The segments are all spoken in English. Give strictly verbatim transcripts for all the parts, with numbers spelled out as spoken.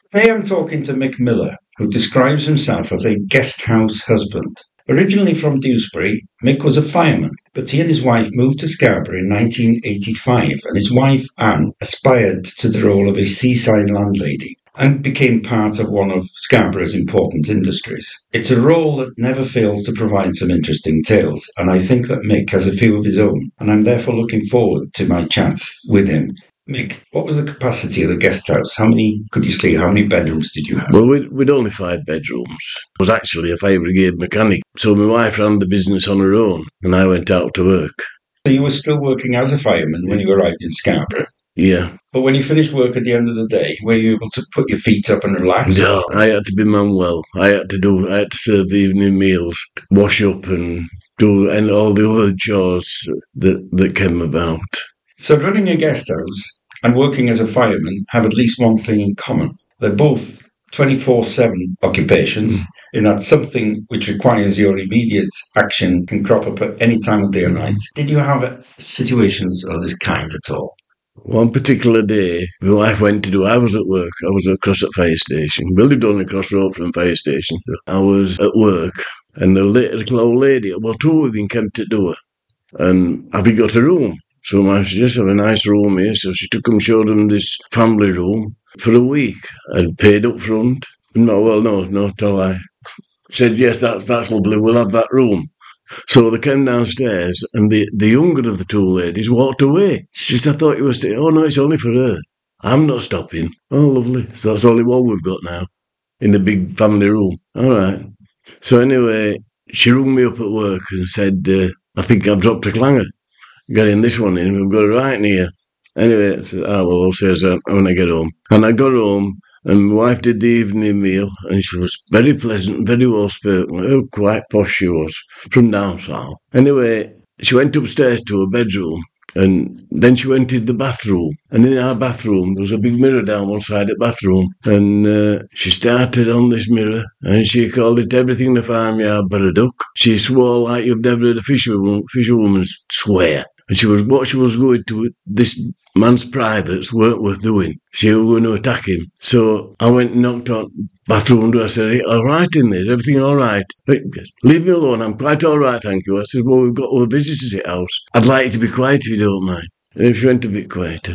Today I'm talking to Mick Miller, who describes himself as a guest house husband. Originally from Dewsbury, Mick was a fireman, but he and his wife moved to Scarborough in nineteen eighty-five, and his wife, Anne, aspired to the role of a seaside landlady and became part of one of Scarborough's important industries. It's a role that never fails to provide some interesting tales, and I think that Mick has a few of his own, and I'm therefore looking forward to my chat with him. Mick, what was the capacity of the guest house? How many could you stay? How many bedrooms did you have? Well, we'd, we'd only five bedrooms. I was actually a fire brigade mechanic, so my wife ran the business on her own, and I went out to work. So you were still working as a fireman when you arrived in Scarborough? Yeah. But when you finished work at the end of the day, were you able to put your feet up and relax? No, I had to be Manuel. I had to do. I had to serve the evening meals, wash up, and do and all the other chores that that came about. So running a guest house and working as a fireman have at least one thing in common. They're both twenty-four seven occupations, mm. in that something which requires your immediate action can crop up at any time of day or night. Did you have situations of this kind at all? One particular day, my wife went to do, I was at work, I was across at fire station. We lived only across the road from fire station. I was at work, and the little old lady, well, two women came to the door, and have you got a room? So my wife said, yes, I have a nice room here. So she took them, showed them this family room for a week and paid up front. No, well, no, no, tell I. Said, yes, that's that's lovely, we'll have that room. So they came downstairs, and the, the younger of the two ladies walked away. She said, I thought you were staying. Oh, no, it's only for her. I'm not stopping. Oh, lovely. So that's only one we've got now in the big family room. All right. So anyway, she rung me up at work and said, uh, I think I've dropped a clanger. Getting this one in, we've got it right near. Anyway, I said, oh, well, I'll say that when I get home. And I got home, and my wife did the evening meal, and she was very pleasant, very well spoken. Oh, quite posh she was, from down south. Anyway, she went upstairs to her bedroom, and then she went into the bathroom. And in our bathroom, there was a big mirror down one side of the bathroom. And uh, she started on this mirror, and she called it everything in the farmyard but a duck. She swore like you've never heard a fisherwoman, fisherwoman swear. And she was what she was going to, this man's privates weren't worth doing. She was going to attack him. So I went and knocked on the bathroom door. I said, hey, all right in there? Is everything all right? Leave me alone. I'm quite all right, thank you. I said, well, we've got other visitors at the house. I'd like you to be quiet if you don't mind. And she went a bit quieter.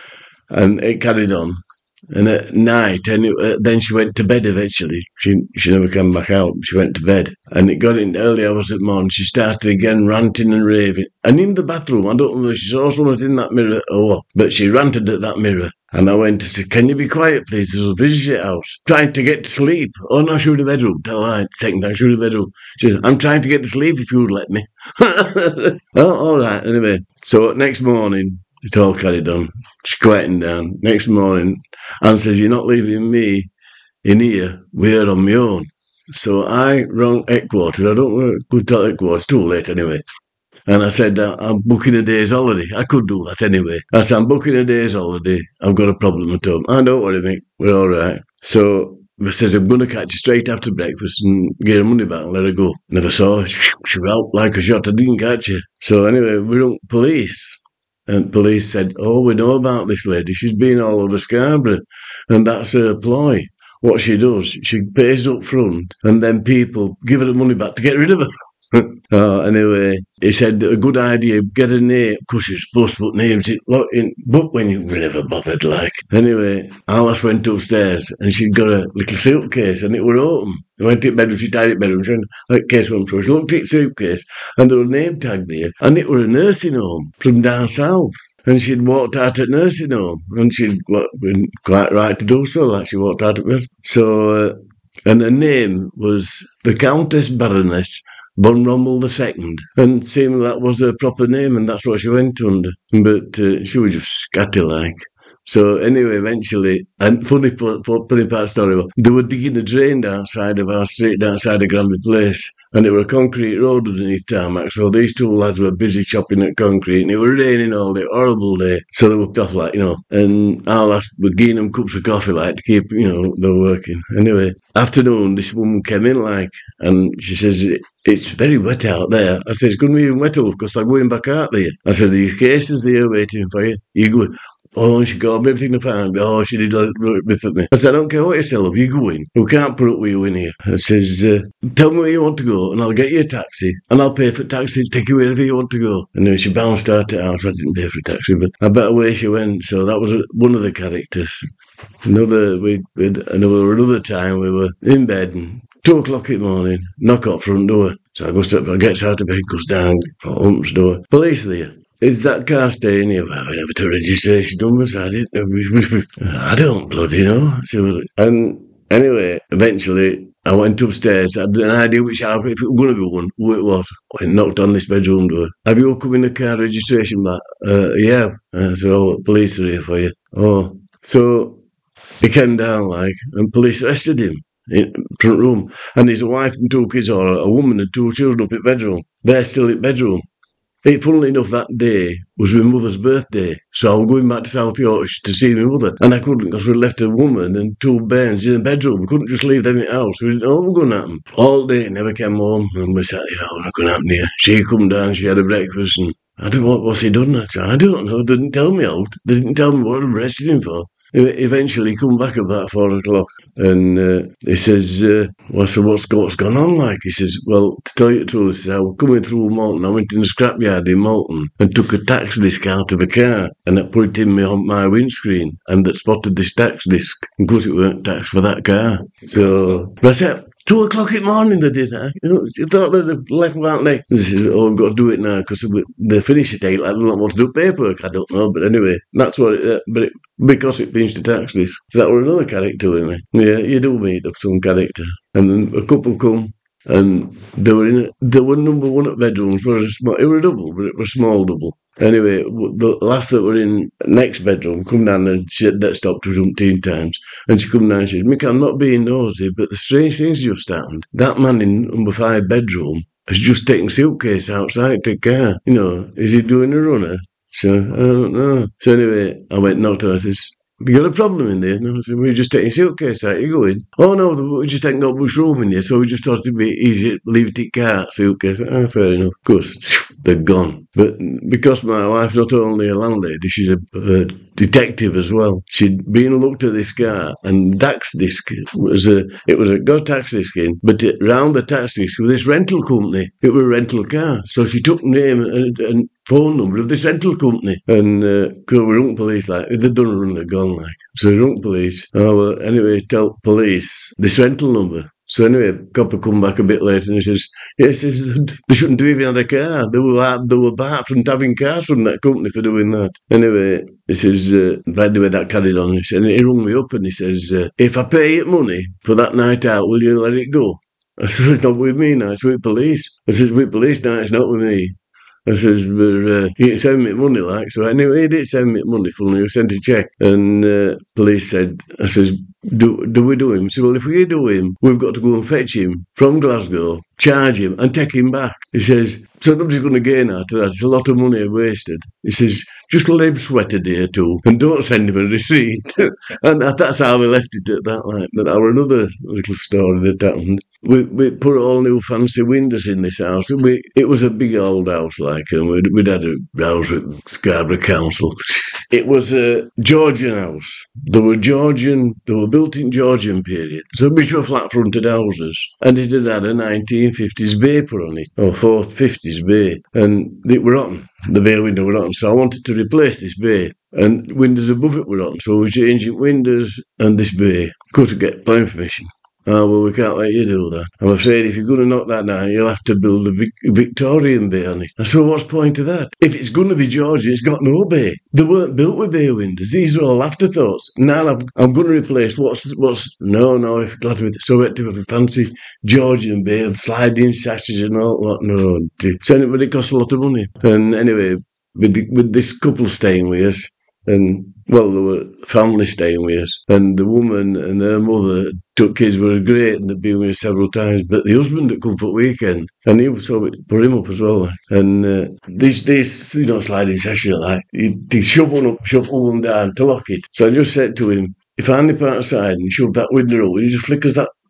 And it carried on. And at night, and it, uh, then she went to bed eventually. She she never came back out. She went to bed. And it got in early hours of the morning. She started again ranting and raving. And in the bathroom, I don't know whether she saw something in that mirror or what, but she ranted at that mirror. And I went to say, can you be quiet, please? There's a visitor house. Trying to get to sleep. Oh, no, shoot the bedroom. Tell her, second time, shoot the bedroom. She said, I'm trying to get to sleep if you would let me. Oh, all right. Anyway, so next morning, it all carried on. She's quieting down. Next morning, Anne says, you're not leaving me in here. We're on my own. So I rang headquarters. I don't know, could tell headquarters. Too late anyway. And I said, I'm booking a day's holiday. I could do that anyway. I said, I'm booking a day's holiday. I've got a problem at home. I don't worry, mate. We're all right. So I says, I'm going to catch you straight after breakfast and get her money back and let her go. Never saw her. She was out like a shot. I didn't catch her. So anyway, we rang police. And police said, oh, we know about this lady. She's been all over Scarborough. And that's her ploy. What she does, she pays up front, and then people give her the money back to get rid of her. Oh, anyway, he said, a good idea, get a name, because she's supposed to put names in, in book when you were never bothered, like. Anyway, Alice went upstairs, and she'd got a little suitcase, and it were open. I went to bedroom, she tied it bedroom, she went, that case went through. She looked at the suitcase, and there was a name tag there, and it were a nursing home from down south. And she'd walked out at nursing home, and she'd been quite right to do so, like she walked out at bed. So, uh, and her name was the Countess Baroness Von Rommel the Second, and seemed that was her proper name, and that's what she went under. But uh, she was just scatty-like. So anyway, eventually, and funny, funny part of the story, they were digging a drain outside of our street, outside of Granby Place, and it were a concrete road underneath tarmac, so these two lads were busy chopping at concrete, and it were raining all day, horrible day, so they were tough, like, you know, and I'll ask, we're giving them cups of coffee, like, to keep, you know, they were working. Anyway, afternoon, this woman came in, like, and she says, it's very wet out there. I said, it's going to be even wetter, because they're going back out there. I said, are your cases there waiting for you? You go, Oh, and she got everything to find. Oh, she did like rip at me. I said, I don't care what you sell, if you go in, we can't put up with you in here. I says, uh, tell me where you want to go, and I'll get you a taxi, and I'll pay for a taxi to take you wherever you want to go. And then she bounced out the house. I didn't pay for a taxi, but I bet away she went. So that was one of the characters. Another, we, we'd, another, another time we were in bed, and two o'clock in the morning, knock at front door. So I goes up, I gets out of bed, goes down, opens door. Police there. Is that car staying here? Well, we never took registration numbers. I didn't know. I don't bloody know. So, and anyway, eventually, I went upstairs. I had an idea which house, if it was going to be one, who it was. I knocked on this bedroom door. Have you all come in the car registration back? Uh, yeah. Uh, so, police are here for you. Oh. So, he came down, like, and police arrested him in the front room. And his wife and two kids, or a woman and two children up in bedroom. They're still in bedroom. It, funnily enough, that day was my mother's birthday, so I was going back to South Yorkshire to see my mother, and I couldn't because we left a woman and two bairns in a bedroom. We couldn't just leave them in the house. We didn't know what was going to happen. All day, never came home, and we sat, you know, what's going to happen here? She come down, she had a breakfast, and I don't know what what's he done. I said, I don't know. They didn't tell me out. They didn't tell me what I arrested him for. Eventually, he come back about four o'clock, and uh, he says, uh, well, so what's, what's gone on, like? He says, well, to tell you the truth, he says, I was coming through Malton, I went in the scrapyard in Malton, and took a tax disc out of a car, and I put it in my, on my windscreen, and that spotted this tax disc, and of course it weren't tax for that car. So, but I said, Two o'clock in the morning they did that. You know, you thought they'd have left without me. This is, oh, I've got to do it now because they finish at eight. I don't want to do paperwork. I don't know. But anyway, that's what it, uh, but it, because it finished the tax list. So that were another character with me. Yeah, you do meet up some character. And then a couple come and they were in, a, they were number one at bedrooms. Were a small, it was a double, but it was a small double. Anyway, the last that were in next bedroom come down and she had that stopped us umpteen times. And she come down and said, Mick, I'm not being nosy, but the strange thing's just happened. That man in number five bedroom has just taken suitcase outside to car. You know, is he doing a runner? So, I don't know. So anyway, I went, knocked on, I says, have you got a problem in there? No, I said, we're just taking suitcase out. You going? Oh, no, we're just taking up much room in here, so we just thought it'd be easier to leave it in car, suitcase. Ah, fair enough. Of course, they're gone. But because my wife's not only a landlady, she's a, a detective as well. She'd been and looked at this car, and tax disc was a, it was a, got a tax disc in, but it, round the tax disc was this rental company. It was a rental car. So she took name and, and phone number of this rental company. And, uh, cause we rung police, like, they'd done a run, they're gone, like. So we rung police. Oh, well, anyway, tell police this rental number. So anyway, copper come back a bit later and he says, yes, yeah, says, they shouldn't have even had a car. They were, they were barred from having cars from that company for doing that. Anyway, he says, uh, by the way, that carried on. He said, and he rung me up and he says, uh, if I pay you money for that night out, will you let it go? I said, it's not with me now, it's with police. I said, with police now, it's not with me. I says, but uh, he didn't send me money, like. So anyway, he did send me money, funnily. He sent a cheque. And uh, police said, I says, do, do we do him? I said, well, if we do him, we've got to go and fetch him from Glasgow, charge him, and take him back. He says, so nobody's going to gain out of that. It's a lot of money wasted. He says, just let him sweat a day or two, and don't send him a receipt. And that's how we left it at that, like. But that was another little story that happened. We we put all new fancy windows in this house. We, it was a big old house, like, and we'd, we'd had a house with Scarborough Council. It was a Georgian house. They were Georgian, they were built in Georgian period. So which were flat-fronted houses. And it had had a nineteen fifties bay put on it, or four fifties bay. And it were rotten. The bay window were rotten. So I wanted to replace this bay. And windows above it were rotten. So we changed windows and this bay. Of course, we get planning permission. Oh, well, we can't let you do that. I'm afraid if you're going to knock that down, you'll have to build a Vic- Victorian bay on it. I said, well, what's the point of that? If it's going to be Georgian, it's got no bay. They weren't built with bay windows. These are all afterthoughts. Now I'm, I'm going to replace what's, what's, no, no, if glad with it. So we had to have a fancy Georgian bay of sliding sashes and all that. No, so anyway, it cost a lot of money. And anyway, with, the, with this couple staying with us, and, well, there were family staying with us, and the woman and her mother took kids were great, and they'd been with us several times, but the husband had come for the weekend, and he was so it put him up as well. And uh, these, these, you know, sliding sessions like that, he'd shove one up, shove one down to lock it. So I just said to him, if I nip outside and shove that window up, he just flickers that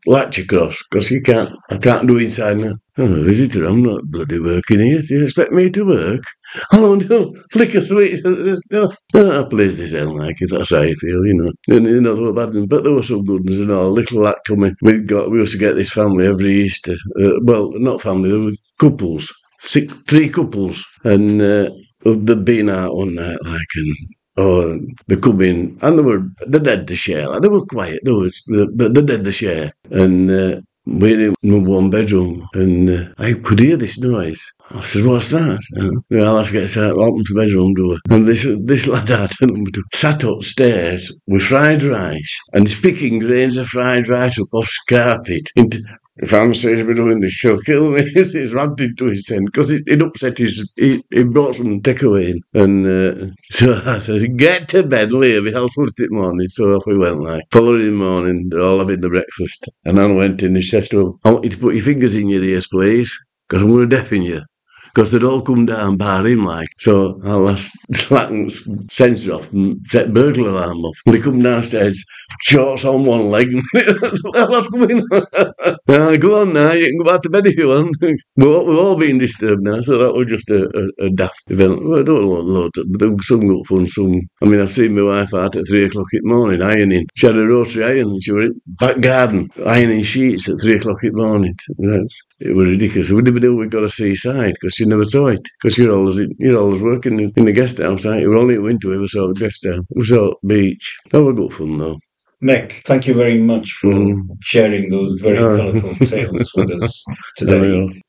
latch across, because you can't, I can't do inside now. I'm a visitor, I'm not bloody working here. Do you expect me to work? Oh, no, flick a switch. No, no, I plays this end like it, that's how I feel, you know. And, you know, they were bad, but there were some good ones and all. Little lad coming. We got, we used to get this family every Easter. Uh, well, not family, they were couples. Six, three couples. And uh, they'd been out one night, like, and oh, they come in, and they were, they did the share. Like, they were quiet, they was, but they did the share. And uh, we're in one bedroom, and uh, I could hear this noise. I said, what's that? And, well, let's get out, open the bedroom door. And this this lad had sat upstairs with fried rice, and he's picking grains of fried rice up off the carpet. Into, if I'm saying we're doing this, she'll kill me. He's rammed into his tent, because it, it upset his, he, he brought some takeaway in. And uh, so I said, get to bed, Leave, I'll sort it morning. So off we went, like. Following morning, they're all having the breakfast. And I went in, he says to him, I want you to put your fingers in your ears, please, because I'm going to deafen you. Because they'd all come down, bar him, like. So I last Slatton's sensor off and set burglar alarm off. They come downstairs, shorts on one leg. Well, what's going on? uh, go on now, you can go back to bed if you want. We've all, we've all been disturbed now, so that was just a, a, a daft event. Well, I don't want loads, but there was some good fun, some. I mean, I've seen my wife out at three o'clock in the morning, ironing. She had a rotary iron, and she was in the back garden, ironing sheets at three o'clock in the morning. That's, it was ridiculous. We never knew we got a seaside, because you never saw it. Because you're always you're always working in, in the guest house, aren't you? We're only in winter we ever saw the guest house. We saw beach. That was good fun, though. Mick, thank you very much for Mm. sharing those very Oh. colourful tales with us today.